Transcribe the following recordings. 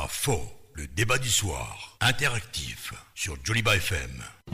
faux, le débat du soir, interactif sur Joliba FM.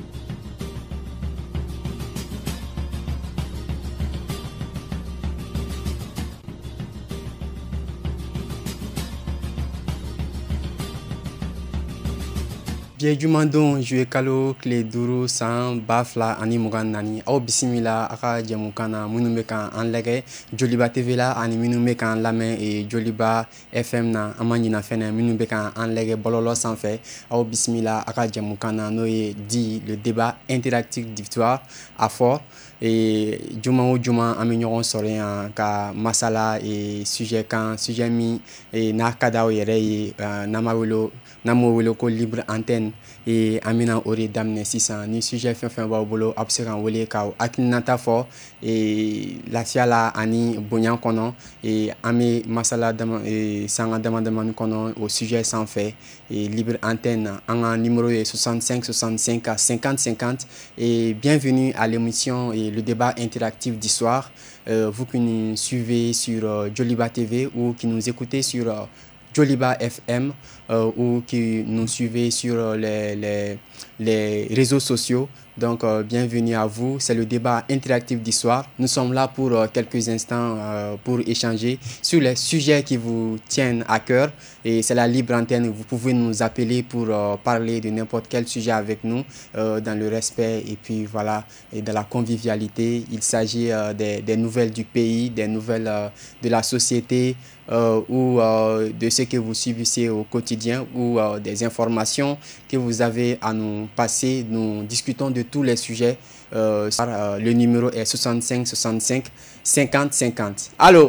Biye jumandon joué kalo kile 5 san 2024 aw bisimila a ka jɛmukan na minnu bɛ kan an lagɛ Joliba TV la ani minnu bɛ kan lamɛn Joliba FM na an ma ɲina fɛnɛ minnu bɛ kan an lagɛ bɔlɔlɔ sanfɛ aw bisimila a ka jɛmukan na n'o ye di le débat interactif d'histoire a fɔ juma o juma an bɛ ɲɔgɔn sɔrɔ yan ka masala sujet kan sujet min n'a ka d'aw yɛrɛ ye n'an m'o wele ko libre antenne an bɛna o de daminɛ sisan ni sujet fɛn fɛn b'aw bolo a bɛ se k'an wele k'aw hakilinata fɔ lafiya la ani bonya kɔnɔ an bɛ masala sanga damadamani kɔnɔ o sujet sanfɛ libre antenne an ka numéro ye 65 65 50 50 et bienvenue à l'émission le débat interactif d'histoire. Vous qui nous suivez sur Joliba TV ou qui nous écoutez sur Joliba FM ou qui nous suivez sur les réseaux sociaux. Donc, bienvenue à vous. C'est le débat interactif d'histoire. Nous sommes là pour quelques instants pour échanger sur les sujets qui vous tiennent à cœur. Et c'est la libre antenne. Vous pouvez nous appeler pour parler de n'importe quel sujet avec nous dans le respect et puis voilà, et dans la convivialité. Il s'agit des nouvelles du pays, des nouvelles de la société ou de ce que vous subissez au quotidien ou des informations que vous avez à nous passer. Nous discutons de tous les sujets. Le numéro est 65 65 50 50. Allô?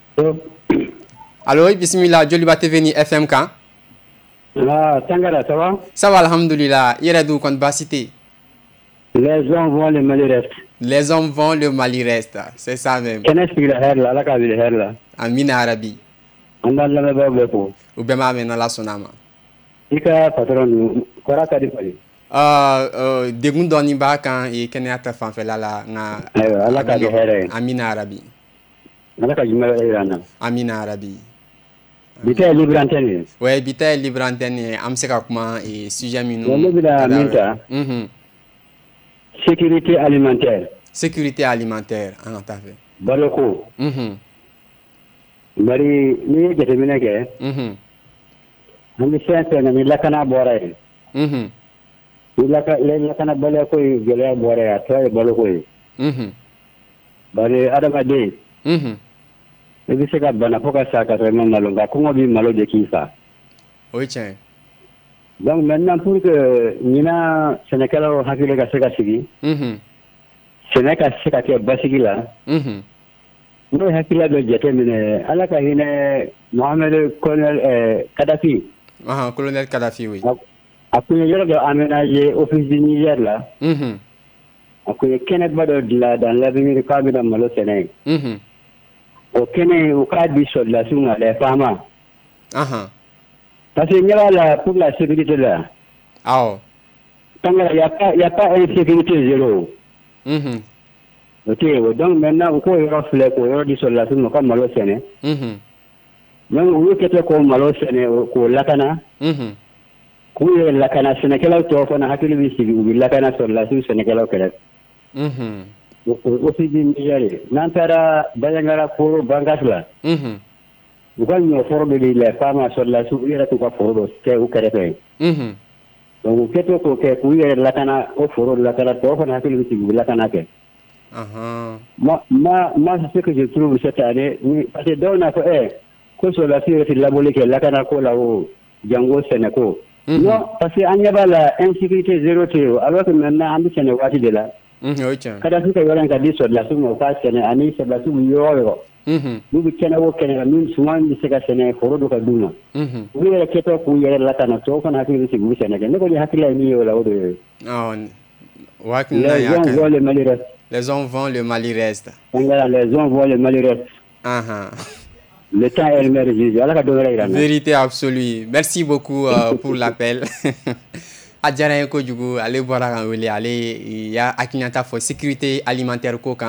Allô, bismillah, Joliba TV ni FM kan? Tangara, ça va? Ça va, alhamdoulilah. Yeredou kon basité. Les hommes vont, le Mali reste. Les hommes vont, le Mali reste. C'est ça même. Qu'est-ce qu'il y a là? La cabine est là. Amina Arabi. On a la même chose. Ou bien ma mena la sonama. Ika patron, kora kadi pali. Degun doni ba kan e kenata fanfela la na ala ka de here Amina Arabi. Ala ka jima irana. Amina Arabi. Bita libre antenne. Ouais, bita libre antenne am se ka kuma e sujet minu. Le bida minta. Sécurité alimentaire. Sécurité alimentaire en ta fait. Baroko. Bari ni jete minake. Ami sente na ni lakana boray. Lakana bale ko gele boray atoy baloko. Bari adama de. Ebi se ka bana foka saka vraiment malonga ko ngobi malo de kisa. Oui tiens. Donc maintenant pour que nina Sénégal hakile ka se ka sigi. Sénégal se ka ke basigi la. No hakila do jete mine ala ka hine Mohamed Colonel Kadhafi. Colonel Kadhafi oui. Akuye yoro do aménager office du Niger là. Akuye kenet bado dans l'avenir kabila malo Sénégal. Au Kenya, au cas de soldation, les femmes. Parce qu'il y a là pour la sécurité là. Ah. Il n'y a pas une sécurité zéro. Ok, donc maintenant, on peut y refléter pour la soldation comme malo Séné. Donc, on peut être comme malo Séné au Lakana. Quand il y a Lakana Sénégal, tu as fait un hakili visi ou Lakana soldation Sénégal au Québec. Aussi du Niger. Nantara Bayangara Koro Bangasla. Vous avez formé les femmes sur la souveraine tout cas pour le au Québec. Donc, vous faites que vous avez la cana au foro de la cana, pour qu'on a fait le la canake. Moi, c'est ce que je trouve cette année. Parce que dans la fait, que sur la fille, c'est la bolée que la canako là-haut, Django Sénéco. Non, parce qu'il y a la insécurité zéro, alors que maintenant, on est Sénégal de là. Kada suka yi ranka di so la su mo ka sene ani se ba su yo mu bi kena wo kena min suman di se ka sene foro do ka duma mu yere keto ku yere la kana to kana ti di sigu sene ne ko di hakila ni yo la o de les hommes vont le Mali reste. Les hommes vont le Mali reste. Le temps est le meilleur. Vérité absolue. Merci beaucoup pour l'appel. A diyara n ye kojugu ale bɔra kan wele ale y'a hakilinata fɔ sécurité alimentaire ko kan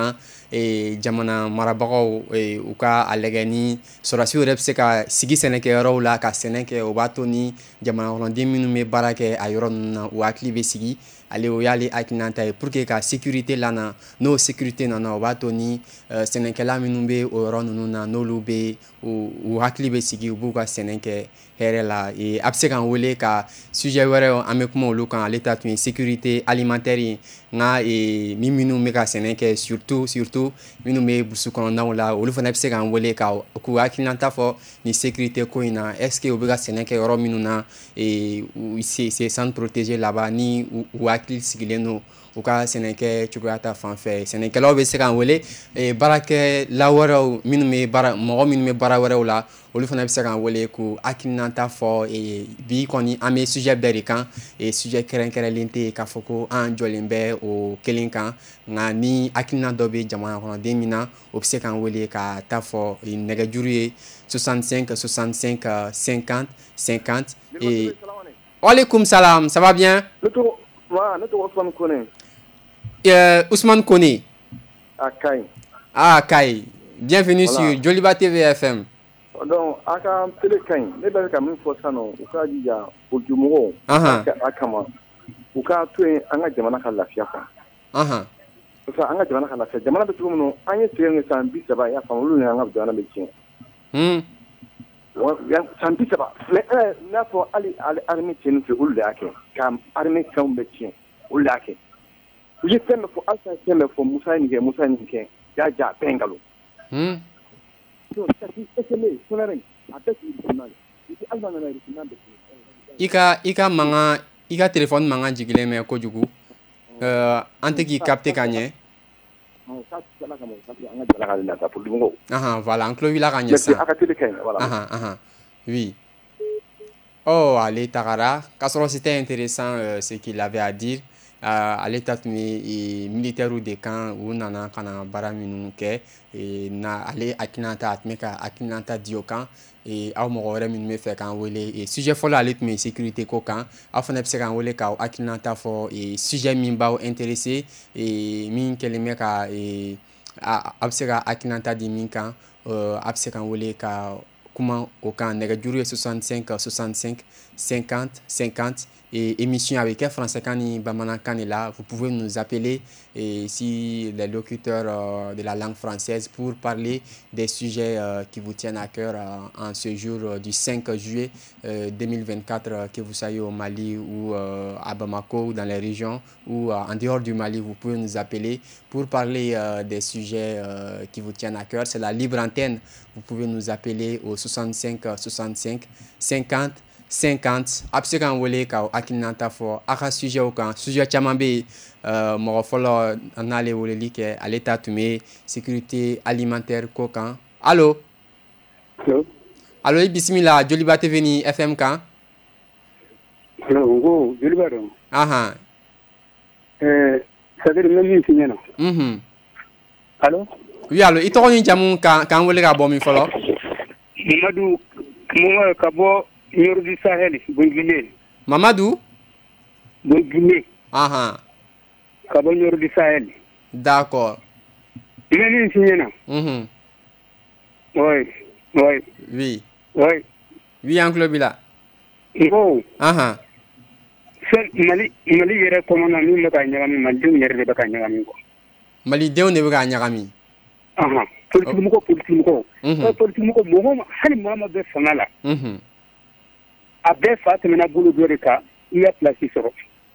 jamana marabagaw u ka a lajɛ ni sɔrɔdasiw yɛrɛ bɛ se ka sigi sɛnɛkɛyɔrɔw la ka sɛnɛ kɛ o b'a to ni jamana kɔnɔden minnu bɛ baara kɛ a yɔrɔ ninnu na u hakili bɛ sigi ale o y'ale hakilinata ye pour que ka sécurité lana n'o sécurité nana o b'a to ni sɛnɛkɛla minnu bɛ o yɔrɔ ninnu na n'olu bɛ u hakili bɛ sigi u b'u ka sɛnɛ kɛ hɛrɛ la a bɛ se k'an wele ka sujet wɛrɛw an bɛ kuma olu kan ale ta tun ye sécurité alimentaire ye nka minnu bɛ ka sɛnɛ kɛ surtout minnu bɛ burusi kɔnɔnaw la olu fana bɛ se k'an wele ka k'u hakilinata fɔ ni sécurité ko in na est ce que u bɛ ka sɛnɛ kɛ yɔrɔ minnu na c'est centre protégé laban ni u hakili sigilen don u ka sɛnɛkɛ cogoya ta fan fɛ sɛnɛkɛlaw bɛ se k'an wele baarakɛla wɛrɛw mɔgɔ minnu bɛ baara wɛrɛw la olu fana bɛ se k'an wele k'u hakilinata fɔ bi kɔni an bɛ sujet bɛɛ de kan sujet kɛrɛnkɛrɛnlen tɛ k'a fɔ ko an jɔlen bɛ o kelen kan nka ni hakilina dɔ bɛ jamana kɔnɔden min na o bɛ se k'an wele ka taa fɔ nɛgɛjuru ye 65 65 50 50 Waalaikum salam, ça va bien? Ne tɔgɔ Ousmane Kone. Ousmane Kone. Ah, Kayi. Bienvenue sur Joliba TV FM. Donc, a ka télé Kayi, ne bɛ ka min fɔ sisan nɔ, u ka jija politikimɔgɔw a kama, u ka to yen an ka jamana ka lafiya quoi. Parce que an ka jamana ka lafiya, jamana bɛ cogo min na, an ye tigɛ kɛ san 30 y'a faamu, olu ni an ka jamana bɛ tiɲɛ. San 30 mais n'a fɔ hali armée tiɲɛni fɛ olu de y'a kɛ, ka armée fɛnw bɛɛ tiɲɛ, olu de y'a kɛ. U ye fɛn bɛɛ fɔ, Alisa ye fɛn bɛɛ fɔ, Musa ye nin kɛ, y'a ja a bɛɛ nkalon. I ka téléphone mankan jigilen mɛ kojugu an tɛ k'i capter ka ɲɛ. Voilà, an tulo b'i la ka ɲɛ sisan. Oui. Oh, ale tagara k'a sɔrɔ c'était intéressant ce qu'il avait à dire. Ale ta tun ye militaires de kan u nana ka na baara minnu kɛ na ale hakilinata a tun bɛ ka hakilinata di o kan aw mɔgɔ wɛrɛ minnu bɛ fɛ k'an wele sujet fɔlɔ ale tun bɛ sécurité ko kan aw fana bɛ se k'an wele k'aw hakilinata fɔ sujet min b'aw intéressé min kɛlen bɛ ka a bɛ se ka hakilinata di min kan a bɛ se k'an wele ka kuma o kan nɛgɛjuru ye 65 65 50 50 émission avec un français ni bamanankan de la. Vous pouvez nous appeler si les locuteurs de la langue française pour parler des sujets qui vous tiennent à cœur en ce jour du 5 juillet 2024, que vous soyez au Mali ou à Bamako ou dans les régions ou en dehors du Mali. Vous pouvez nous appeler pour parler des sujets qui vous tiennent à cœur. C'est la libre antenne. Vous pouvez nous appeler au 65 65 50 50 a bɛ se k'an wele ka hakilinata fɔ a ka sujet o kan sujet caman bɛ yen mɔgɔ fɔlɔ n'ale weleli kɛ ale ta tun bɛ sécurité alimentaire ko kan allo i bisimila Joliba TV ni FM kan. Allo n ko Joliba don. C'est-à-dire n bɛ min f'i ɲɛna. Allo. Oui allo i tɔgɔ ni jamu k'an wele ka bɔ min fɔlɔ. Mamadu ka bɔ Nioro du Sahel, Guinée. Mamadou? Guinée. Ka bɔ Nioro du Sahel. D'accord. I bɛ min f'i ɲɛna. Oui. Oui, an tulo b'i la. N ko. Mali yɛrɛ kɔnɔ na min bɛ ka ɲagami, malidenw yɛrɛ de bɛ ka ɲagami quoi. Malidenw de bɛ ka ɲagami. Politikimɔgɔw. Politikimɔgɔ mɔgɔ hali maa ma bɛ fanga la. A bɛɛ fa tɛmɛna bolo dɔ de kan i ya place sɔrɔ.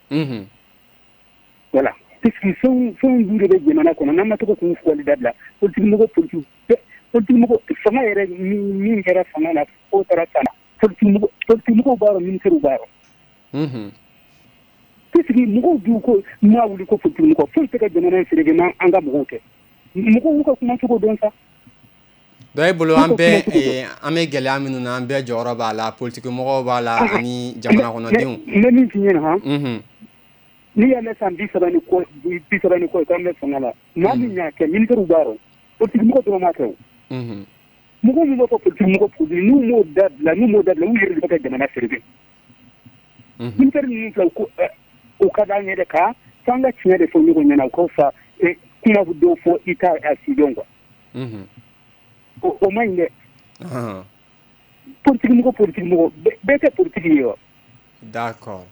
Voilà. Puisque fɛnw du de bɛ jamana kɔnɔ n'an ma to k'u fɔli dabila politikimɔgɔ fanga yɛrɛ min kɛra fanga la fo taara sa politikimɔgɔw b'a dɔn ministère b'a dɔn. Puisque mɔgɔw du ko maa wuli ko politikimɔgɔ foyi tɛ ka jamana in feere an ka mɔgɔw kɛ. Mɔgɔw y'u ka kuma cogo dɔn sa. Dɔ e bolo an bɛ gɛlɛya minnu na an bɛɛ jɔyɔrɔ b'a la politikimɔgɔw b'a la ani jamana kɔnɔdenw. N bɛ min f'i ɲɛna n'i y'a mɛn san 30 ni kɔ k'an bɛ fanga la maa min y'a kɛ ministère b'a dɔn politikimɔgɔ dɔrɔn m'a kɛ o. Mɔgɔ min b'a fɔ politikimɔgɔ politique n'u m'o dabila u yɛrɛ de bɛ ka jamana feere. Ministère ninnu filɛ o ka d'an ye de ka f'an ka tiɲɛ de fɔ ɲɔgɔn ɲɛna o ka fisa kuma do fo ita accident quoi o mainde politique mo bete politique yo d'accord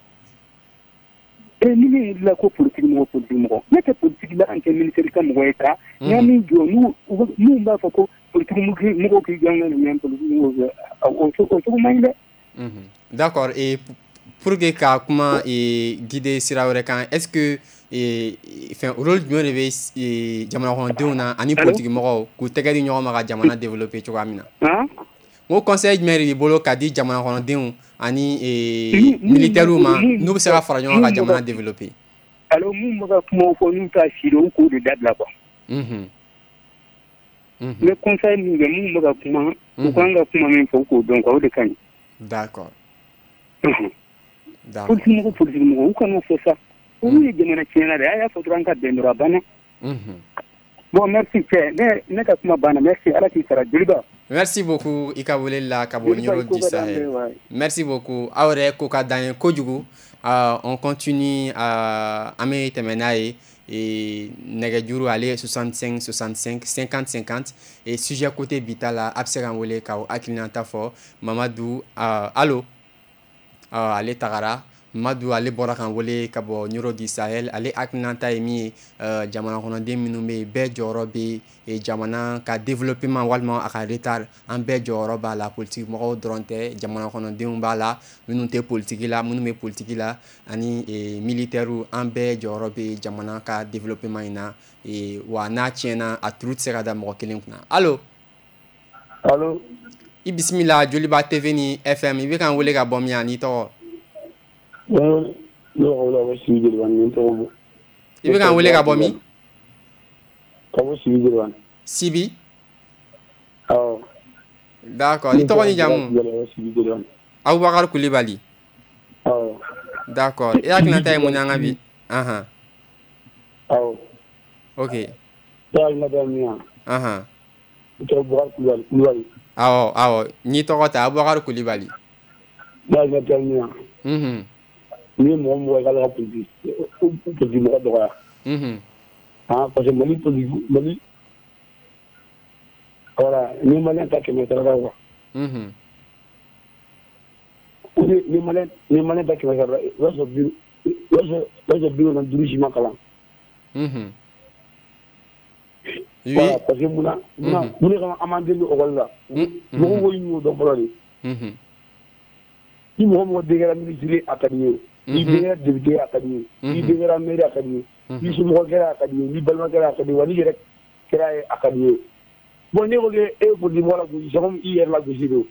ni la ko politique mo mete politique la anke militaire kam mo eta nyami jo nu ba fa ko politique mo ki ganga ni nyam politique mo o mainde d'accord et pour que ka kuma guider sirawre kan est-ce que enfin rôle du rebe jamana ko deuna ani politique mo ko tegadi nyoma ka jamana développer ci amina mo conseil maire bi bolo ka di jamana ko deun ani militaire ma nous sera fara nyoma ka jamana développer alors mu maga kuma ko nu ta siro ko de dadla ba le conseil mu maga kuma ko nga kuma men fo ko donc o de kan d'accord politique mo ko no fo ça oui jamana tiena da ya fo ranka dendura bana bon merci ne ka kuma bana merci ala ki sara Joliba merci beaucoup Ikawulela Kabo Nyoro du Sahel merci beaucoup awre ko ka dan kojugu on continue à amé temenaye et negejuru aller 65 65 50 50 et sujet côté bitala abseran wole ka aklinanta fo Mamadou allo ale tagara Madou ale bora kan wole kabo Nyoro du Sahel ale aknanta emi jamana kono de minumbe be jorobe e jamana ka développement walma aka retard en be joroba la politique mo dronte jamana kono de mbala minunte politique la munume politique la ani militaire en be jorobe jamana ka développement ina e wana tiena a tout serada mo kelen kuna allo bismillah Joliba TV ni FM ibe kan wole ka bomya ni to no wala sibi wan ni to ibe kan wole ka bomi ko sibi wan sibi d'accord ni to ni jamu Abubakar Coulibaly d'accord et akina tay mo nyanga bi ok dal na damia to Abubakar Coulibaly awo ni to ta Abubakar Coulibaly dal na damia ni mo gala politique mo do ya parce que mali politique mali voilà ni mali ta ke metara wa ni mali ta ke metara waso bi na duruji makala oui parce que muna ka amande lu ogalla mo wo ñu do bolali ni mo degera ministre akadiyo ni degera député akadiyo ni degera maire akadiyo ni su mo gera akadiyo ni balma gera akadiyo wani rek kera akadiyo bon ne ko ge e ko di wala ko jom hier la ko jido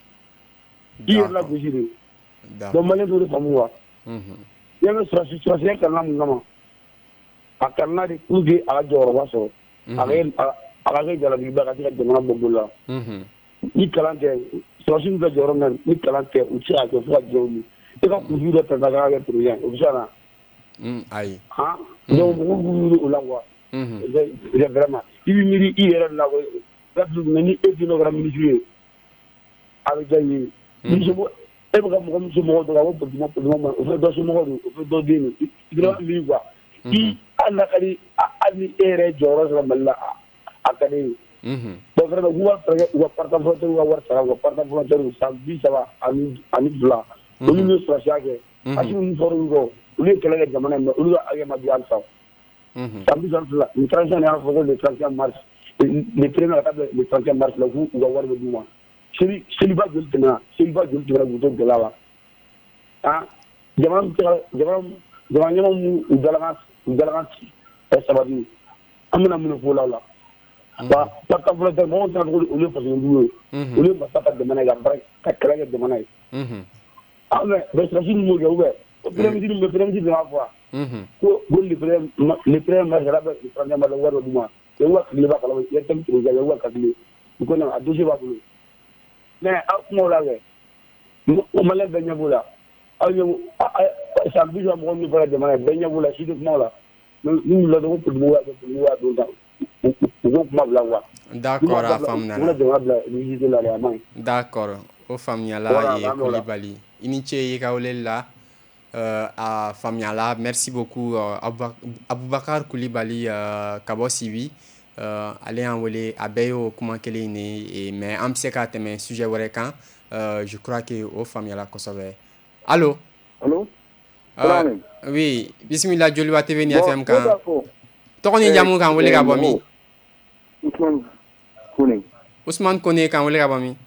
donc malen do famuwa yanga situation kan la ngama akarna de kuge ala joro waso aga jala bi ba ka jamana bogola ni kalante situation da joro na ni kalante uchi a ko fa jomi e ka kuju da ta daga ga truya ubsana ai donc mo ulangwa c'est vraiment il miri hier la ko rabdu ni etinogram ni jouer avec jayi ni je e ba mo ko mo do ga wo mo o do so mo o do dinu dira mi wa i alla kali ani ere joro la malla akani donc vraiment wa parta frontière wa war sara wa parta frontière sa bi ça va ani bla o ni so shage asu ni foru go o ni kala jamana no o ga aga ma bi alfa samedi la ni transition ya fo le 31 mars le premier table le 31 mars la vous va voir le mois c'est va de vous de là jamana mu udalaga ça va dire amna mun fo la ba parta volontaire mo tan ko o le parce que o le passa pas de manière après ka kala de manière mais stratégie mo ga ouvert o premier de la fois ko le premier match là le premier match war du mois et wa le ba kala ya tam ko ga wa ka le ko na adoje ba ko mais mo la o mala benya bula ayo sa biso mo ni para de manière benya bula si de mo la nous la do pour moi do da d'accord a famna d'accord o famnya la e Coulibaly ini che yi kawlela à Famiala. Merci beaucoup Aboubakar Koulibaly Kabo Sibi. Ale en wele abeyo kuma kelen ni mais am se ka tɛmɛ sujet wɛrɛ kan je crois que o Famiala kosɛbɛ. Allo oui bismillah Joliba TV ni FM kan tɔgɔ ni jamu kan wele ka bɔ min Ousmane Kone kan wele ka bɔ min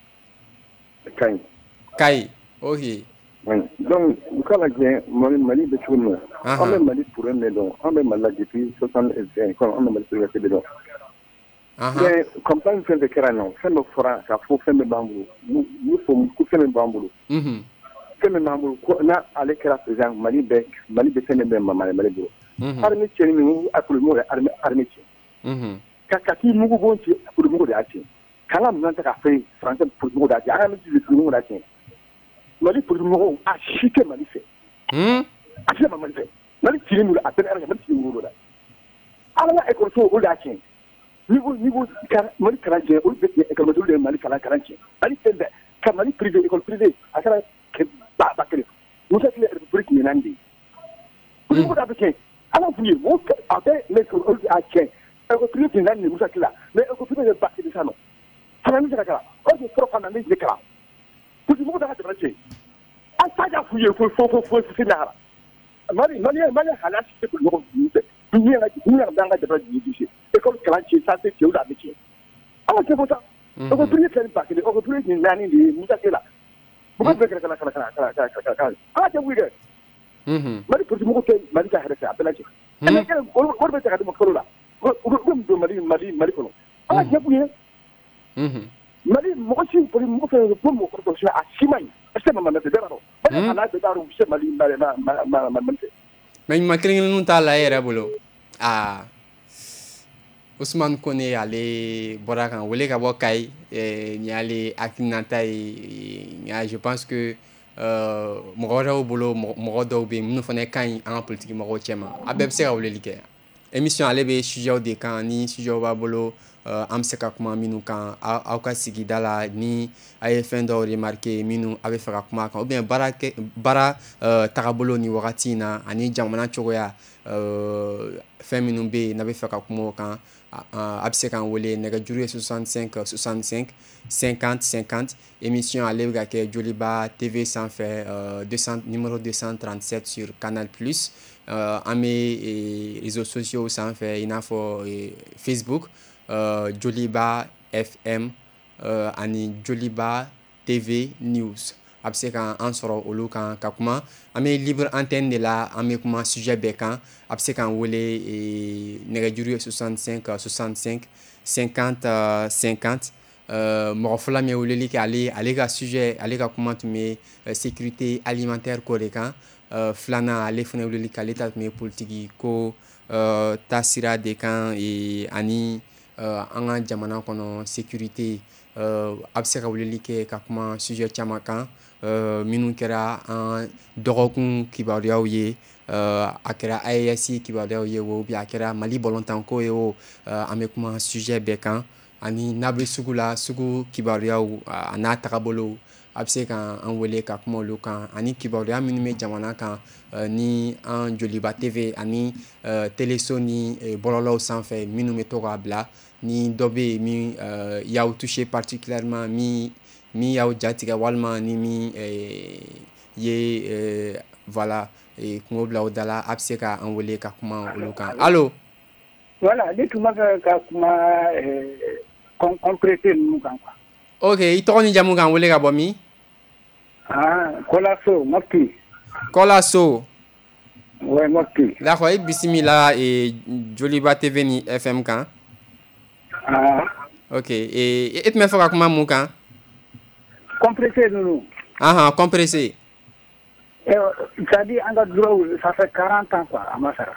Kayi ok donc u ka lajɛ Mali bɛ cogo min na an bɛ Mali problème de dɔn an bɛ Mali la depuis 75 comme an bɛ Mali problème de dɔn mais campagne fɛn fɛn kɛra non fɛn dɔ fɔra k'a fɔ fɛn bɛ b'an bolo n'u fɔ ko fɛn bɛ b'an bolo fɛn bɛ b'an bolo ko n'a ale kɛra président Mali bɛ fɛn bɛ Mali bolo armée cɛnni min a politique yɛrɛ armée cɛ ka k'i mugu bɔ cɛ politique de y'a cɛ k'an ka minɛn ta k'a fɛ français politique de y'a cɛ an ka ministre politique de y'a cɛ Mali politique mɔgɔw a si tɛ Mali fɛ a si tɛ Mali fɛ Mali cilen don a bɛɛ Mali cilen don la ala ka école o de y'a cɛ niveau Mali kalan cɛ olu bɛ école de Mali kalan cɛ Mali fɛn bɛɛ ka Mali privé école privée a kɛra ba kelen Musa Tile république ɲinan de politique da bɛ cɛ ala f'u ye o a bɛ l'école olu a cɛ école privée ɲinan de Musa Tile mais école privée de ba kelen sa nɔ fana min se ka kalan o de fɔlɔ fana min se kalan politique da ka tɛmɛ cɛ an ta ja f'u ye fo si lahara Mali hala si tɛ ɲɔgɔn dun fɛ ni yɛrɛ b'an ka jamana dun école kalan cɛ santé cɛw da bɛ cɛ an ka cɛ fɔ sa école privée filɛ nin ba kelen école privée nin naani de ye Musa Tile la mɔgɔ bɛɛ kɛra an ka cɛ wuli dɛ Mali politique mɔgɔw tɛ Mali ka hɛrɛ fɛ a bɛɛ lajɛ olu bɛ ta ka di ma kalo la u bɛ don Mali kɔnɔ an ka cɛ f'u ye Mali mɔgɔ si politique mɔgɔ fɛn fɛn mɔgɔ kɔrɔ sɔrɔ a si man ɲi a se ma bɛɛ bɛɛ dɔn Mali hala bɛɛ dɔn se Mali fɛ mais ɲuman kelen-kelenninw t'a la e yɛrɛ bolo Ousmane Kone ale bɔra kan wele ka bɔ Kayi ni y'ale hakilinata ye je pense que mɔgɔ wɛrɛw bolo mɔgɔ dɔw bɛ yen minnu fana ka ɲi an ka politique mɔgɔw cɛma a bɛɛ bɛ se ka weleli kɛ émission ale bɛ sujetw de kan ni sujetw b'a bolo an bɛ se ka kuma minnu kan aw ka sigida la ni a ye fɛn dɔw remarqué minnu a bɛ fɛ ka kuma kan ou bien baara tagabolo ni wagati in na ani jamana cogoya fɛn minnu bɛ yen n'a bɛ fɛ ka kuma o kan a bɛ se k'an wele nɛgɛjuru ye 65 65 50 50 émission ale bɛ ka kɛ Joliba TV sanfɛ numéro 237 sur Canal Plus an bɛ réseaux sociaux sanfɛ i n'a fɔ Facebook Joliba FM ani Joliba TV News a bɛ se k'an sɔrɔ olu kan ka kuma an bɛ libre antenne de la an bɛ kuma sujet bɛɛ kan a bɛ se k'an wele nɛgɛjuru ye 65 65 50 50 mɔgɔ fɔlɔ min ye weleli kɛ ale ka sujet ale ka kuma tun bɛ sécurité alimentaire ko de kan filanan ale fana weleli kɛ ale ta tun bɛ politique ko taasira de kan ani an ka jamana kɔnɔ sécurité a bɛ se ka weleli kɛ ka kuma sujet caman kan minnu kɛra an dɔgɔkun kibaruyaw ye a kɛra AES kibaruyaw ye o bien a kɛra Mali bɔlɔntanko ye o an bɛ kuma sujet bɛɛ kan ani n'a bɛ sugu la sugu kibaruyaw a n'a tagabolo a bɛ se k'an wele ka kuma olu kan ani kibaruya minnu bɛ jamana kan ni an Joliba TV ani téléso ni bɔlɔlɔw sanfɛ minnu bɛ to k'a bila ni dɔ bɛ yen min y'aw touché particulièrement min y'aw jatigɛ walima ni min ye voilà kungo bila o da la a bɛ se k'an wele ka kuma olu kan allo. Voilà ne tun b'a fɛ ka kuma concréter ninnu kan quoi. Ok i tɔgɔ ni jamu kan wele ka bɔ min. Kola So Mopti. Kola So. Ouais Mopti. D'accord i bisimila Joliba TV ni FM kan. Ok e tun bɛ fɛ ka kuma mun kan. Compressé ninnu. Compressé. C'est-à-dire an ka droit ça fait 40 ans quoi a ma sara.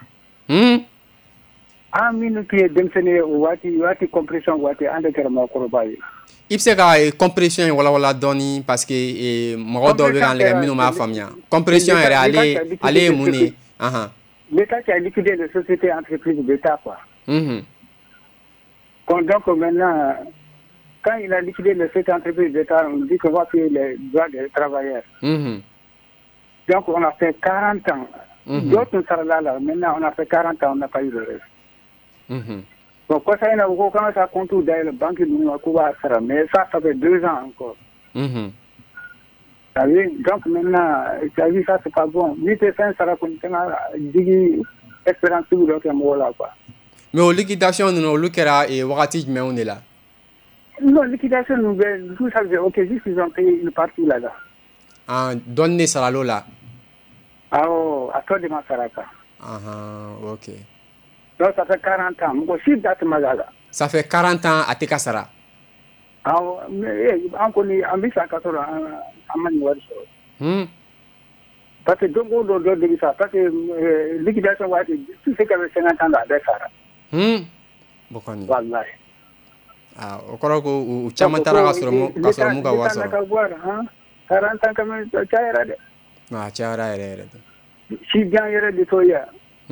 An minnu tun ye denmisɛnnin ye o waati compression waati an de kɛra maakɔrɔba ye. I bɛ se ka compression walawala dɔɔni parce que mɔgɔ dɔw bɛ k'an lajɛ minnu m'a faamuya compression yɛrɛ ale ye mun de. L'État qui a liquidé les sociétés entreprises d'État quoi. Donc maintenant quand il a liquidé les sociétés entreprises d'État on dit qu'on va payer les droits des travailleurs. Donc, on a fait 40 ans. D'autres sont là. Maintenant, on a fait 40 ans, on n'a pas eu le reste. Donc, quand ça, on commence à compter dans la banque, mais ça fait 2 ans encore. Donc, maintenant, ça, c'est pas bon. Ça va continuer espérance tout le temps. Mais aux liquidations, nous avons et Wakati, mais on est là. Non, liquidation, nous tout ça, ok, juste qu'ils ont payé une partie là-bas. Ah, donner ça là. Ah, oh, à toi de ma saraka. Ah, ok. Donc, ça fait 40 ans. Moi, si date malaga. Ça fait 40 ans à Tekasara. Ah, mais on connaît, on vit ça 14 ans à Manuel. Parce que donc, on doit dire ça. Parce que liquidation, tout ce qui avait 50 ans là, c'est ça. Bokani. Wallahi. Ah, o chamatara kasoro muga waso. 40 ans quand même, ça ira de. Ah, chara ere. Si bien ira de toya.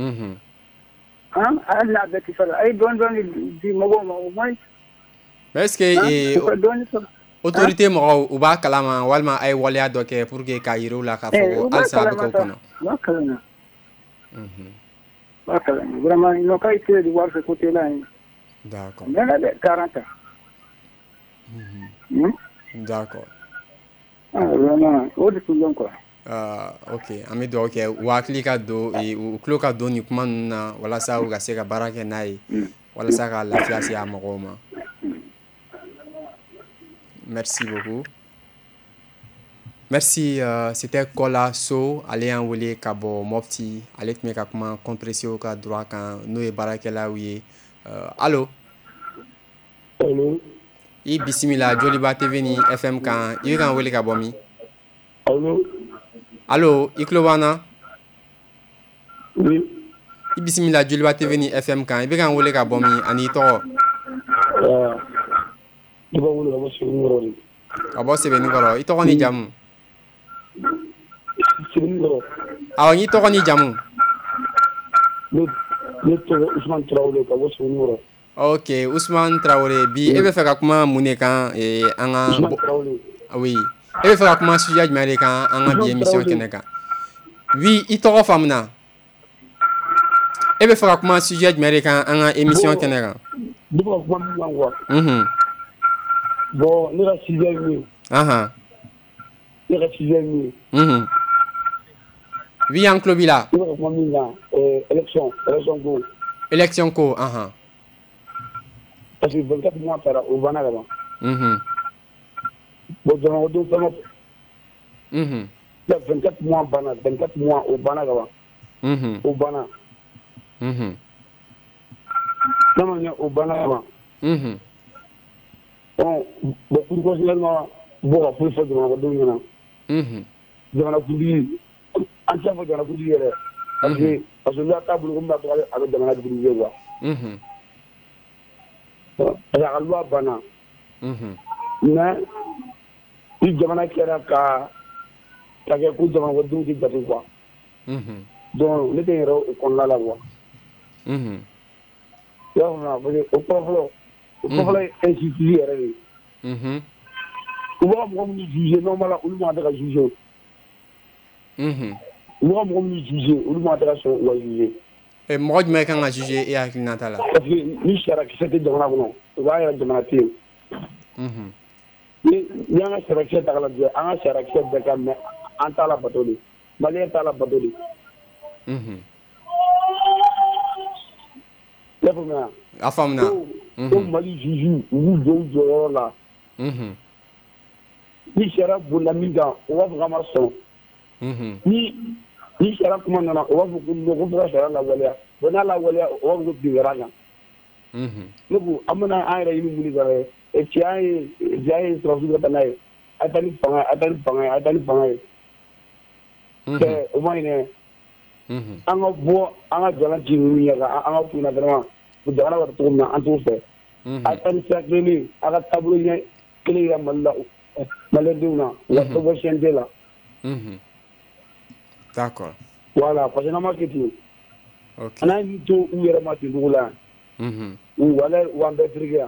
Allah beti fala. Ay don di mogo moi. Est-ce que autorité mo u ba kalama walma ay waliya doke pour que ka yiro la ka fo alsa be ko kono. Vraiment, ils n'ont pas été de voir ce côté-là. D'accord. Mais là, 40 ans. D'accord. Vraiment, quoi. Ok, ami do ok, wakli ka do u klo ka do ni kuma na wala sa u ga se ka barake nai wala sa ka lafiya si amagoma. Merci beaucoup. Merci, c'était Kola So, allez en wole kabo mofti, allez me ka kuma compression ka droit kan no e barake la wiye. Allô? Allô? I bisimila Joliba TV ni FM kan, i kan wole kabo mi? Allô? Allô, i klobana? Oui. I bisimila Joliba TV ni FM kan, i kan wole kabo mi ani to? Diba wole kabo se numero ni. Kabo se be ni koro, i to ni jamu? Awa ni to ni jamu? Ne to Ousmane Traoré ka wosu numero. OK, Ousmane Traoré bi e be fe ka kuma mune kan anga oui. E be fe ka kuma sujet jmare kan anga bi émission kene kan. Oui, i to famna. E be fe ka kuma sujet jmare kan anga émission kene kan. Diba kuma mi ngwa. Bon, ni la sujet ni. Ni la sujet ni. Oui, en Clobila. Élection go. Élection ko, Parce que 24 mois par au Bana là-bas. Bon, on doit faire. 24 mois Bana, 24 mois au Bana là-bas. Au Bana. Non, au Bana là-bas. Bon, pour considérer moi, bon, pour faire de ma donne là. En fait, on a voulu dire parce que la table on va parler avec de la dirigée quoi. La loi bana. Mais il demande ka ke ku demande wadou di jati quoi. Donc le terreau qu'on la voix. Ya on a voulu au peuple instituer elle. On va me juger normalement on m'a déjà jugé. Moi, je suis jugé, ou l'administration ou jugé. Et moi, je me suis jugé et avec Natala. Parce que nous, c'était de la bonne. On va y aller de la télé. Il y a un sélection à la vie, un sélection de la mais en tant la bataille. Malien à la bataille. La première. La femme, comme Mali juge, nous deux là. Ni sera pour la miga, on va vraiment son. Ni sera kuma nana o b'a fɔ ko mɔgɔ bɛ ka sara la waleya bon n'a la waleya o b'a fɔ ko bingara kan ne ko an bɛna an yɛrɛ ɲini mun de kan cɛ ye sɔrɔsiw ka taa n'a ye a taa ni fanga ye o ma ɲinɛ an ka bɔ an ka jamana ci ninnu ɲɛ kan an ka kunna vraiment ko jamana bɛ cogo min na an t'o fɛ a taa ni sira kelen a ka taabolo ɲɛ kelen yira Mali la maliyɛndenw na u ka dɔ bɔ CNT la. D'accord. Voilà, parce que n'a ma kiti. OK. Ana ni to u yɛrɛ ma tindugula. Wala wa bɛ firgiya.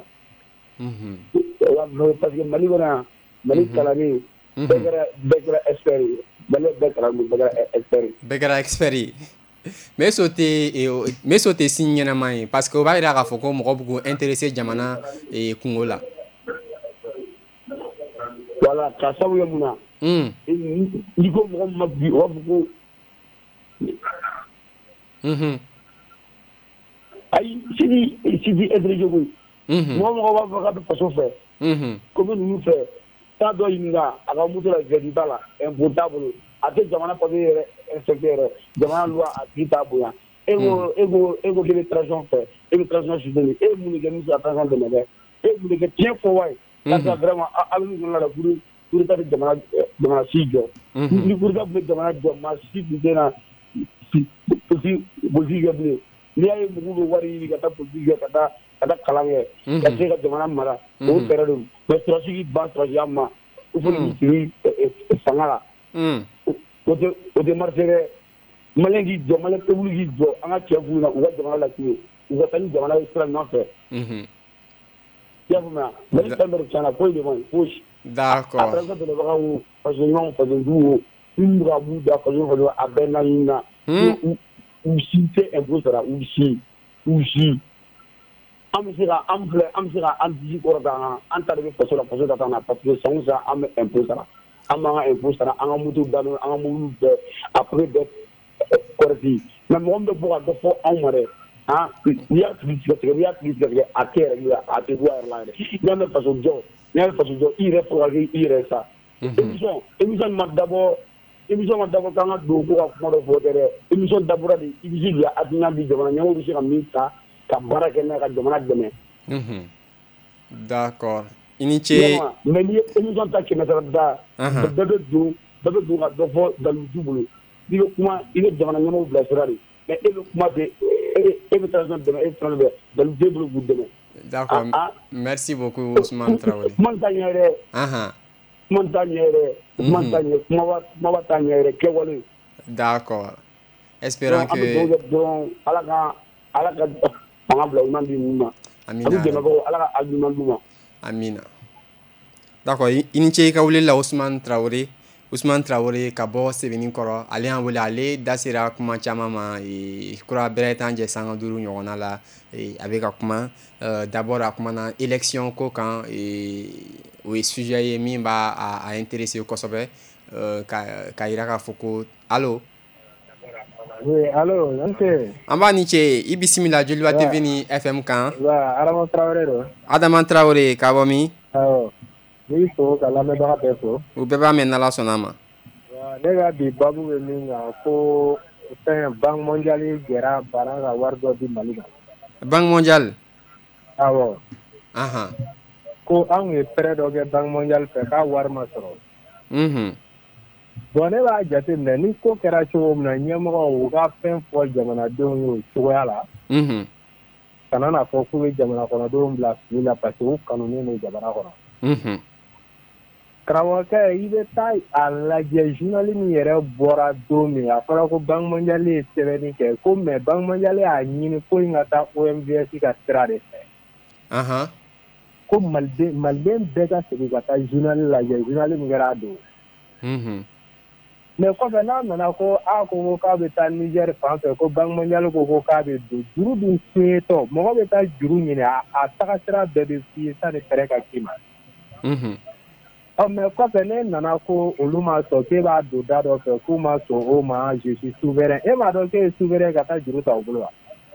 Wa no parce que Mali kɔnɔ Mali kalani bɛɛ kɛra expert ye. Begara expert. Mais sauter signe na mai parce que va ira ka foko mo ko intéressé jamana et Congo là. Voilà, ça ça oui muna. Il faut vraiment bi beaucoup. Ay sidi être jogu. Moi on va pas so faire. Comme nous fait. Ça doit inga aga mutu la vedibala imputable. Ate jamana ko be inspecteur jamana loi a kita boya. Ego de l'étranger fait. Et l'étranger je donne. Et nous les nous attendons de me. Et vous les tiens pour ouais. Ça vraiment avec nous la pour ta jamana sijo. Ni pour ta jamana si dina si gable. Ni ay mu wari ni kata politique kata kalange. Ka se jamana mara. O terrain. Mais stratégie base yama. Il faut ni sangala. O de marcher malengi do malek tebuli do anga chefu na o jamana la ki. O ta ni jamana Israël non fait. Yabuma, mais ça me retient à point de moi. D'accord. Après ça, le bras où, parce que non, parce que nous, une rabou d'accord, à Benalina, ou si c'est un peu ça, ou si. Amsira, anti corda, antaré, parce que la personne d'attendre, parce que sans ça, un peu ça. Amara un peu ça, un moutou dans un moutou après d'être corrigé. Mais moi, on ne pourra pas faire un marais. Ah, il y a plus à terre, à te voir là. Il y a même pas son job. Il reste pour aller, il reste ça. Émission d'abord, quand on a deux pour avoir voté. Émission d'abord, il y a Adina dit devant nous, on a mis ça, qu'à Barakena, qu'à demander demain. D'accord. Initié. Mais émission qui m'a dit, d'abord, dans le double. Il est devant nous, blessé. Mais d'accord. Merci beaucoup, Ousmane Traoré. D'accord. Espérons que... Amina. D'accord. Initié Kaoulé Ousmane Traoré. Ousmane Traoré ka bɔ Sɛbɛnni kɔrɔ ale y'an wele ale da sera kuma caman ma kura bɛrɛ t'an jɛ sanga 5 ɲɔgɔnna la a bɛ ka kuma d'abord a kumana élection ko kan o ye sujet ye min b'a a intéressé kosɛbɛ ka yira k'a fɔ ko allo. Oui, allo, nante. An b'a ni ce i bisimila Joliba TV ni FM kan. Adama Traoré do. Adama Traoré ka bɔ min? Awɔ. Ni so ka lamɛnbaga bɛɛ fo. U bɛɛ b'a mɛn n'Ala sɔnna ma. Ne ka bi babu bɛ min kan ko fɛn Banque mondiale gɛra bana ka wari dɔ di Mali ma. Banque mondiale? Awɔ. Ko an ye prêt dɔ kɛ Banque mondiale fɛ k'a wari ma sɔrɔ. Bon ne b'a jateminɛ ni ko kɛra cogo min na ɲɛmɔgɔw u ka fɛn fɔ jamanadenw ye o cogoya la. Kana na fɔ k'u bɛ jamana kɔnɔdenw bila fili la parce que u kanunen don jamana kɔnɔ. Karamɔgɔkɛ i bɛ taa a lajɛ journal min yɛrɛ bɔra don min a fɔra ko Banque mondiale ye sɛbɛnni kɛ ko mais Banque mondiale y'a ɲini ko in ka taa OMVS ka sira de fɛ. Ko maliden bɛɛ ka segin ka taa journal lajɛ journal min kɛra a don. Mais kɔfɛ n'a nana ko ko k'a bɛ taa Niger fan fɛ ko Banque mondiale ko k'a bɛ don juru dun fiɲɛtɔ mɔgɔ bɛ taa juru ɲini a taga sira bɛɛ bɛ f'i ye sanni fɛrɛ ka k'i ma. Mais kɔfɛ ne nana ko olu ma sɔn k'e b'a don da dɔ fɛ k'u ma sɔn o ma je suis souverain e m'a dɔn k'e ye souverain ka taa juru ta u bolo wa.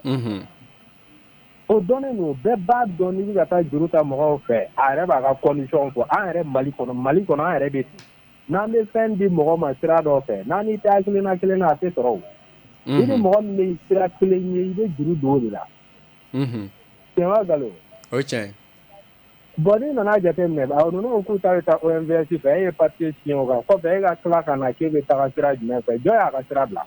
O dɔnnen don bɛɛ b'a dɔn n'i bɛ ka taa juru ta mɔgɔw fɛ a yɛrɛ b'a ka condition fɔ an yɛrɛ Mali kɔnɔ an yɛrɛ bɛ ten n'an bɛ fɛn di mɔgɔ ma sira dɔ fɛ n'an ni tɛ kelen na a tɛ sɔrɔ o. I ni mɔgɔ min bɛ sira kelen ye i bɛ juru don o de la. Tiɲɛ wa nkalon? O tiɲɛ. Bon ni nana jateminɛ ninnu k'u ta bɛ taa OMVS fɛ e ye papier signé o kan kɔfɛ e ka tila ka na k'e bɛ taga sira jumɛn fɛ jɔn y'a ka sira bila.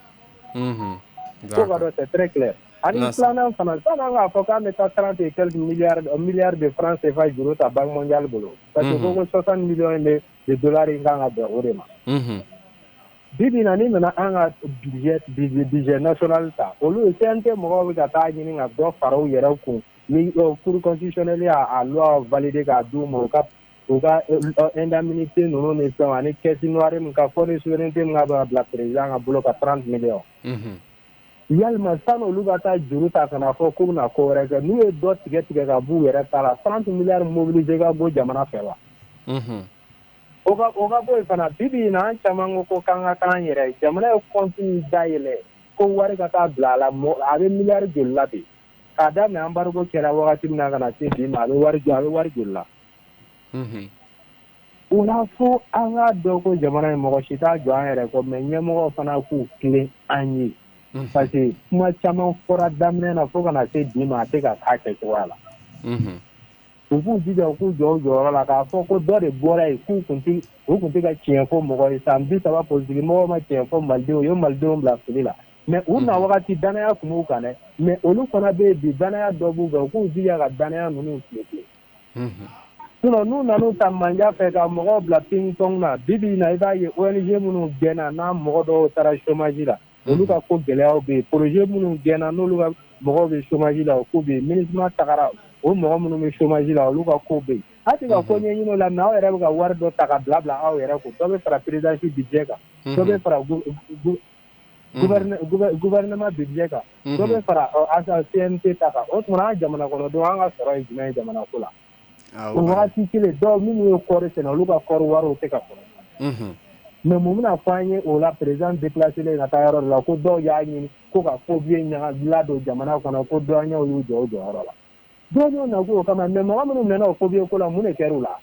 Ko ka dɔn c'est très clair. Ani filanan fana san'an k'a fɔ k'an bɛ taa 30 et quelques milliards de francs CFA juru ta Banque mondiale bolo. Parce que ko 60 millions de dollars in kan ka bɛn o de ma. Bibi na ni nana an ka budget national ta olu CNT mɔgɔw bɛ ka taa ɲini ka dɔ fara u yɛrɛ kun. Ni Cour constitutionnelle a loi validé k'a d'u ma u ka u ka indemnité ninnu ni fɛnw ani caisse noire min ka fɔ ni souveraineté min ka bɛ ka bila président ka bolo ka 30 millions yalima sani olu ka taa juru ta kana fɔ k'u bɛna ko wɛrɛ kɛ n'u ye dɔ tigɛ ka b'u yɛrɛ ta la 30 milliards mobilisé ka bɔ jamana fɛ wa o ka bɔ yen fana bibi in na an caman ko k'an ka k'an yɛrɛ jamana ye compte dayɛlɛ ko wari ka taa bila a la a bɛ miliyari joli la bi k'a daminɛ embargo kɛra wagati min na ka na se bi ma a bɛ wari joli la o la fo an ka dɔn ko jamana in mɔgɔ si t'a jɔ an yɛrɛ kɔ mɛ ɲɛmɔgɔ fana k'u tilen an ye parce que kuma caman fɔra daminɛ na fo ka na se bi ma a tɛ ka k'a kɛcogoya la u k'u jija u k'u jɔ u jɔyɔrɔ la k'a fɔ ko dɔ de bɔra yen u kun tɛ ka tiɲɛ fɔ mɔgɔ ye san 30 politique mɔgɔw ma tiɲɛ fɔ malidenw u ye malidenw bila fili la mais u na wagati danaya tun b'u kan dɛ mais olu fana bɛ yen bi danaya dɔ b'u kan u k'u jija ka danaya ninnu tile sinon n'u nan'u ta manja fɛ ka mɔgɔw bila ping-pong na bibi in na i b'a ye ONG minnu gɛnna n'a mɔgɔ dɔw taara chômage la olu ka ko gɛlɛyaw bɛ yen projet minnu gɛnna n'olu ka mɔgɔw bɛ chômage la o ko bɛ yen ministre tagara o mɔgɔ minnu bɛ chômage la olu ka ko bɛ yen a tɛ ka ko ɲɛɲini o la mais aw yɛrɛ bɛ ka wari dɔ ta ka bila aw yɛrɛ kun dɔ bɛ fara présidence budget kan dɔ bɛ fara gouvernement budget kan dɔ bɛ fara CNT ta kan o tuma an jamana kɔnɔdenw an ka sɔrɔ ye jumɛn ye jamana ko la o wagati kelen dɔw minnu ye kɔɔri sɛnɛ olu ka kɔɔri wariw tɛ ka sɔrɔ mais mun bɛna fɔ an ye o la président déplacé len ka taa yɔrɔ dɔ la ko dɔw y'a ɲini ko ka fauvier ɲagami don jamana kɔnɔ ko dɔnniyaw y'u jɔ o jɔyɔrɔ la dɔw y'u na ko o kama mais mɔgɔ minnu mɛnna o fauvier ko la mun de kɛra u la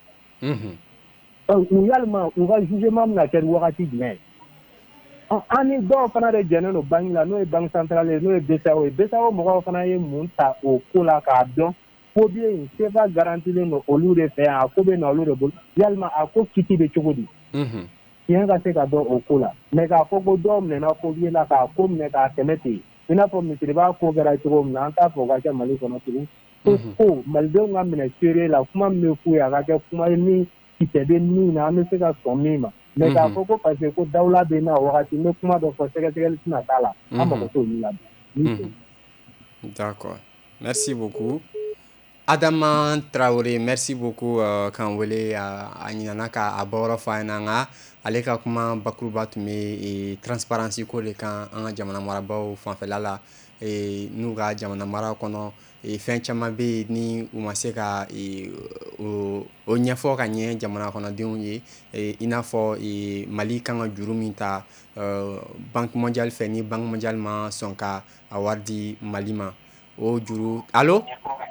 u yalima u ka jugement bɛna kɛ wagati jumɛn an ni dɔw fana de jɛnnen don banque la n'o ye banque centrale ye n'o ye BCEAO ye BCEAO mɔgɔw fana ye mun ta o ko la k'a dɔn fauvier in CFA garantilen don olu de fɛ yan a ko bɛ na olu de bolo yalima a ko kiti bɛ cogo di tiɲɛ ka se ka dɔn o ko la mais k'a fɔ ko dɔw minɛna fauvier la k'a ko minɛ k'a tɛmɛ ten i n'a fɔ misiriba ko kɛra cogo min na an t'a fɔ o ka kɛ Mali kɔnɔ tugun ko malidenw ka minɛ seere la kuma min bɛ f'u ye a ka kɛ kuma ye min kisɛ bɛ min na an bɛ se ka sɔn min ma mais k'a fɔ ko parce que ko dawula bɛ na o wagati n bɛ kuma dɔ fɔ sɛgɛsɛgɛli tɛna k'a la an mago t'olu la d'accord merci beaucoup Adama Traoré, merci beaucoup kan wele a ɲinana k'a bɔyɔrɔ fɔ an ɲɛna nka ale ka kuma bakuruba tun bɛ transparency ko de kan an ka jamana marabaaw fanfɛla la n'u ka jamana mara kɔnɔ fɛn caman bɛ yen ni u ma se ka o ɲɛfɔ ka ɲɛ jamana kɔnɔdenw ye i n'a fɔ Mali kan ka juru min ta Banque mondiale fɛ ni Banque mondiale ma sɔn ka a wari di Mali ma o juru allo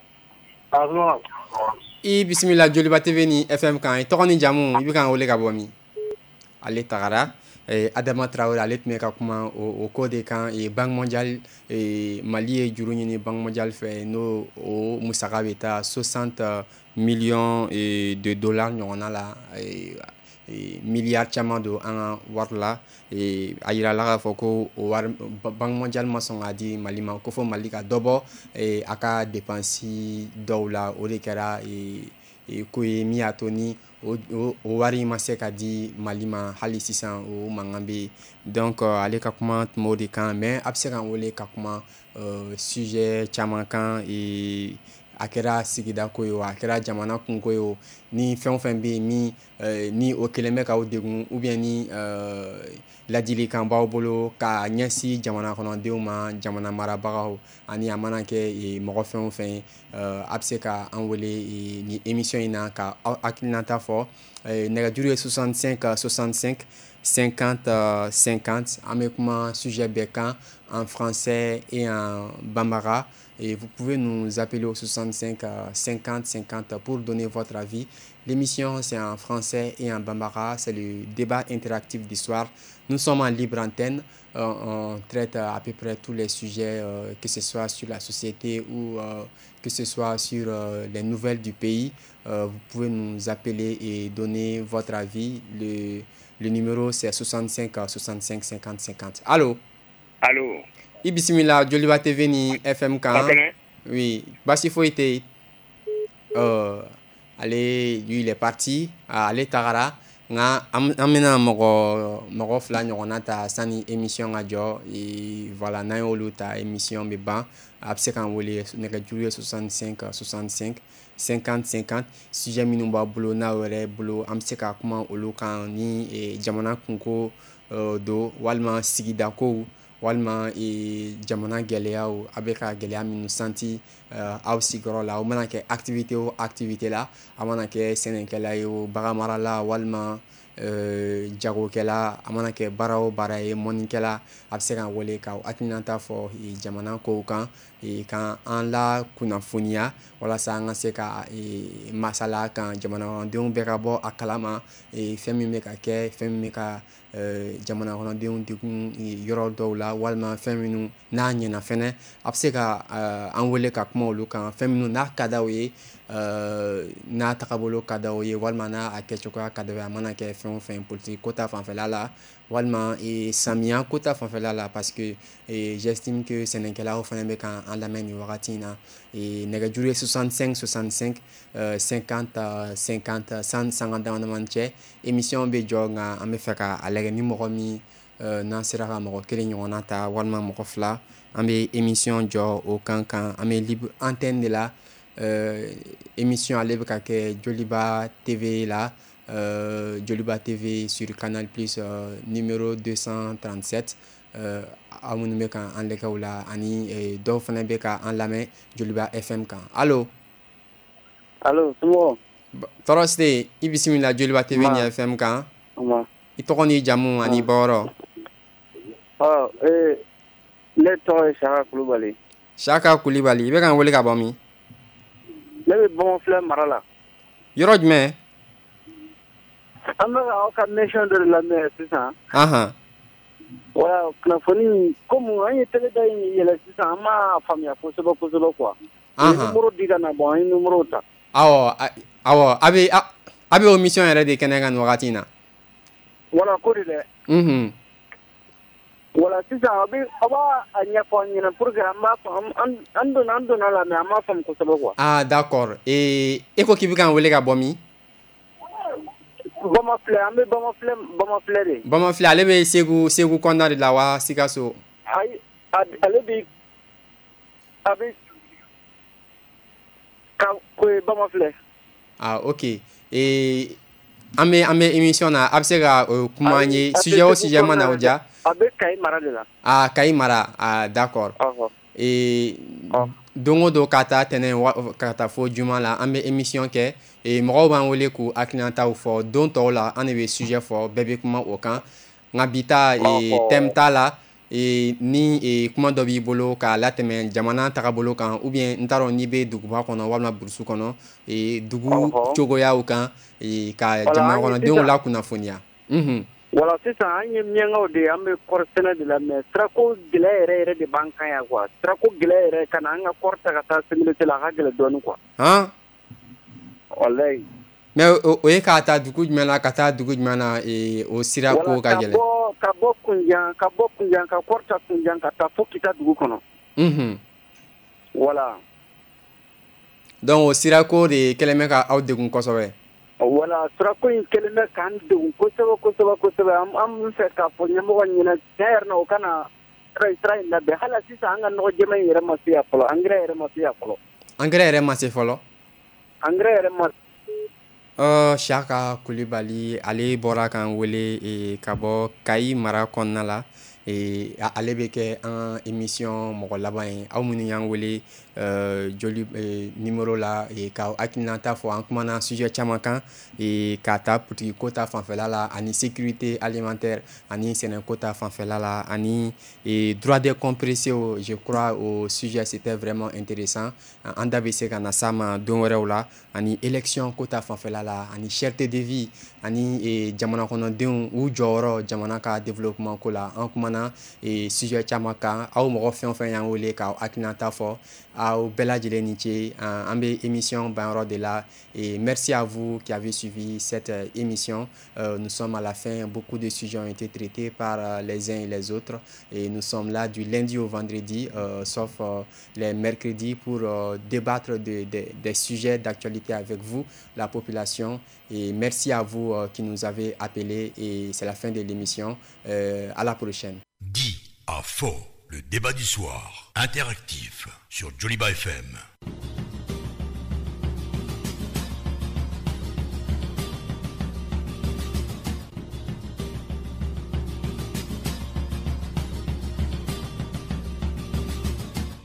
i bisimila Joliba TV ni FM kan i tɔgɔ ni jamu i bɛ kan wele ka bɔ min ale tagara Adama Traoré ale tun bɛ ka kuma o ko de kan Banque mondiale Mali ye juru ɲini Banque mondiale fɛ n'o o musaka bɛ taa 60 millions de dollars ɲɔgɔnna la miliyari caman don an ka wari la a yirala k'a fɔ ko o wari Banque mondiale ma sɔn k'a di Mali ma ko fɔ Mali ka dɔ bɔ a ka dépense dɔw la o de kɛra ko ye min y'a to ni o wari ma se ka di Mali ma hali sisan o mankan bɛ yen donc ale ka kuma tun b'o de kan mais a bɛ se k'an wele ka kuma sujet caman kan a kɛra sigida ko ye o a kɛra jamana kunko ye o ni fɛn o fɛn bɛ yen min ni o kelen bɛ k'aw degun ou bien ni ladilikan b'aw bolo ka ɲɛsin jamana kɔnɔdenw ma jamana marabagaw ani a mana kɛ mɔgɔ fɛn o fɛn a bɛ se ka an wele ni émission in na ka aw hakilinata fɔ nɛgɛjuru ye 65 65 50 50 an bɛ kuma sujet bɛɛ kan en français et en bambara. Et vous pouvez nous appeler au 65 50 50 pour donner votre avis. L'émission, c'est en français et en bambara. C'est le débat interactif du soir. Nous sommes en libre antenne. On traite à peu près tous les sujets, que ce soit sur la société ou que ce soit sur les nouvelles du pays. Vous pouvez nous appeler et donner votre avis. Le numéro, c'est 65 65 50 50. Allô? Allô? I bisimila Joliba TV ni FM kan. Oui, basi foyi tɛ allez, lui il est parti, ale tagara nga amena mɔgɔ fila ɲɔgɔnna ta sani émission ka jɔ voilà n'an y'olu ta émission bɛ ban a bɛ se k'an wele nɛgɛjuru ye 65 65 50 50 sujet minnu b'a bolo n'a yɛrɛ bolo an bɛ se ka kuma olu kan ni jamana kunko do walima sigida kow walima jamana gɛlɛyaw a bɛ ka gɛlɛya minnu santi aw sigiyɔrɔ la o mana kɛ activité o activité la a mana kɛ sɛnɛkɛla ye o baganmarala walima jagokɛla a mana kɛ baara o baara ye mɔnikɛla a bɛ se ka wele ka hakilinata fɔ jamana kow kan kan an la kunnafoniya walasa an ka se ka masala kan jamana kɔnɔdenw bɛɛ ka bɔ a kalama fɛn min bɛ ka kɛ fɛn min bɛ ka jamana kɔnɔdenw degun yɔrɔ dɔw la walima fɛn minnu n'a ɲɛna fɛnɛ a bɛ se ka an wele ka kuma olu kan fɛn minnu n'a ka d'aw ye n'a tagabolo ka d'aw ye walima n'a kɛcogoya ka d'aw ye a mana kɛ fɛn o fɛn politique ko ta fanfɛla la walima samiya ko ta fanfɛla la parce que j'estime que sɛnɛkɛlaw fana bɛ kan an lamɛn nin wagati in na nɛgɛjuru ye 65 65 50 50 sanga damadamani cɛ émission bɛ jɔ nka an bɛ fɛ ka a lajɛ ni mɔgɔ min n'an sera ka mɔgɔ kelen ɲɔgɔnna ta walima mɔgɔ fila an bɛ émission jɔ o kan an bɛ libre antenne de la émission ale bɛ ka kɛ Joliba TV la Joliba TV sur Canal Plus numéro 237 aw minnu bɛ ka an lajɛ o la ani dɔw fana bɛ ka an lamɛn Joliba FM kan allo somɔgɔw tɔɔrɔ si tɛ yen i bisimila Joliba TV ni FM kan i tɔgɔ ni jamu ani bɔyɔrɔ ne tɔgɔ ye Saka Kulubali Saka Kulubali i bɛ ka n wele ka bɔ min ne bɛ Bɔmɔfilɛ mara la yɔrɔ jumɛn an bɛ ka aw ka émission dɔ de lamɛn sisan wala kunnafoni komi an ye tɛgɛda in yɛlɛ sisan an m'a faamuya kosɛbɛ kosɛbɛ quoi numéro di ka na bɔn an ye numéro ta awɔ a bɛ o mission yɛrɛ de kɛnɛ kan nin wagati in na wala ko de dɛ wala sisan aw b'a ɲɛfɔ an ɲɛna pour que an b'a faamu an donna la mais an m'a faamu kosɛbɛ quoi d'accord e ko k'i bɛ k'an wele ka bɔ min Bɔmɔfilɛ an bɛ Bɔmɔfilɛ de Bɔmɔfilɛ ale bɛ Segu kɔnɔna de la wa Sikaso ayi ale bɛ a bɛ ka Bɔmɔfilɛ ok an bɛ émission na a bɛ se ka kuma an ye sujet o sujet mana o diya a bɛ Kayi mara de la Kayi mara d'accord don o don ka taa tɛnɛn ka taa fo juma la an bɛ émission kɛ mɔgɔw b'an wele k'u hakilinataw fɔ don tɔw la an de bɛ sujet fɔ bɛɛ bɛ kuma o kan nka bi ta thème t'a la ni kuma dɔ b'i bolo k'a latɛmɛ jamana tagabolo kan ou bien n t'a dɔn n'i bɛ duguba kɔnɔ walima burusi kɔnɔ dugu cogoyaw kan ka jamana kɔnɔdenw lakunnafoniya wala sisan an ye miyankaw de an bɛ kɔɔri sɛnɛ de la mais sirako gɛlɛya yɛrɛ de b'an kan yan quoi sirako gɛlɛya yɛrɛ ka na an ka kɔɔri ta ka taa Sénégal la a ka gɛlɛn dɔɔnin quoi walayi mais o ye k'a ta dugu jumɛn na ka taa dugu jumɛn na o sira ko ka gɛlɛn ka bɔ Kunjan ka kɔɔri ta Kunjan ka taa fo Kita dugu kɔnɔ wala donc o sira ko de kɛlen bɛ ka aw degun kosɛbɛ wala sirako in kɛlen bɛ k'an degun kosɛbɛ an bɛ fɛ k'a fɔ ɲɛmɔgɔ ɲɛna tiɲɛ yɛrɛ la o kana sira in labɛn hali sisan an ka nɔgɔ jɛma in yɛrɛ ma se yan fɔlɔ engrais yɛrɛ ma se yan fɔlɔ engrais yɛrɛ ma se fɔlɔ engrais yɛrɛ ma Saka Kulibali ale bɔra k'an wele ka bɔ Kayi mara kɔnɔna la ale bɛ kɛ an émission mɔgɔ laban ye aw minnu y'an wele joli numéro la ka hakilinata fɔ an kumana sujet caman kan ka taa politique ko ta fanfɛla la ani sécurité alimentaire ani sɛnɛko ta fanfɛla la ani droit des compressés je crois au sujet c'était vraiment intéressant an da bɛ se ka na s'a ma don wɛrɛw la ani élection ko ta fanfɛla la ani cherté de vie ani jamana kɔnɔdenw u jɔyɔrɔ jamana ka développement ko la an kumana fana et sujet chamaka aw mo fɛn fɛn y'an wele ka akinata fɔ aw bɛɛ lajɛlen ni ce an bɛ émission banyɔrɔ de la et merci à vous qui avez suivi cette émission. Nous sommes à la fin, beaucoup de sujets ont été traités par les uns et les autres et nous sommes là du lundi au vendredi sauf les mercredis pour débattre des sujets d'actualité avec vous, la population. Et merci à vous qui nous avez appelés et c'est la fin de l'émission. À la prochaine. Dit à faux, le débat du soir, interactif sur Joliba FM.